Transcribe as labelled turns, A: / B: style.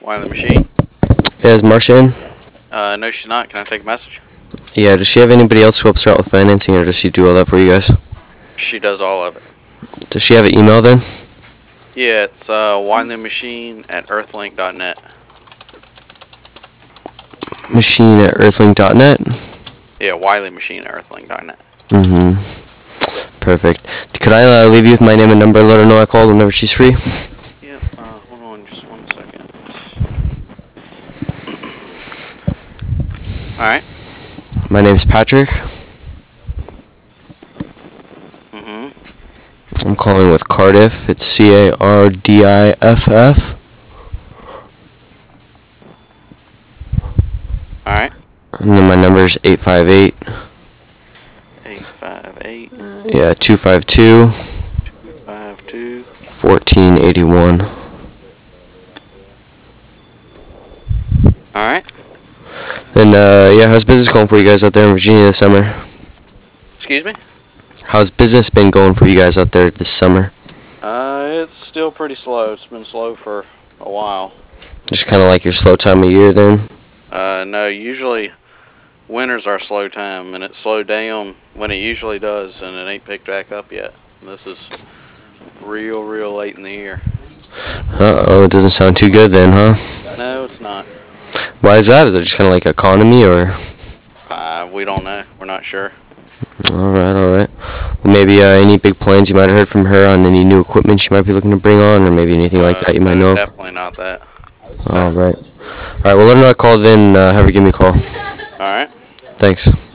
A: Why the machine?
B: Yeah, is Marcia in?
A: No, she's not. Can I take a message?
B: Yeah, does she have anybody else who helps her out with financing, or does she do all that for you guys?
A: She does all of it.
B: Does she have an email then?
A: Yeah, it's WileyMachine@earthlink.net.
B: Machine at earthlink.net?
A: Yeah, WileyMachine@earthlink.net.
B: Perfect. Could I leave you with my name and number and let her know I called whenever she's free?
A: Yep, hold on just 1 second. Alright.
B: My name's Patrick. I'm calling with Cardiff. It's CARDIFF.
A: Alright.
B: And then my number is 858.
A: 858.
B: Yeah, 252.
A: 252.
B: 1481.
A: Alright.
B: Then, yeah, how's business going for you guys out there in Virginia this summer?
A: Excuse me?
B: How's business been going for you guys out there this summer?
A: It's still pretty slow. It's been slow for a while.
B: Just kind of like your slow time of year then?
A: No, usually winter's our slow time, and it slowed down when it usually does, and it ain't picked back up yet. This is real late in the year.
B: Uh-oh, it doesn't sound too good then, huh?
A: No, it's not.
B: Why is that? Is it just kind of like economy, or?
A: We don't know. We're not sure.
B: Alright. Well, maybe any big plans you might have heard from her on any new equipment she might be looking to bring on, or maybe anything like that you might know of?
A: Definitely not that.
B: Alright. Alright, well, let her know I called in, have her give me a call.
A: Alright.
B: Thanks.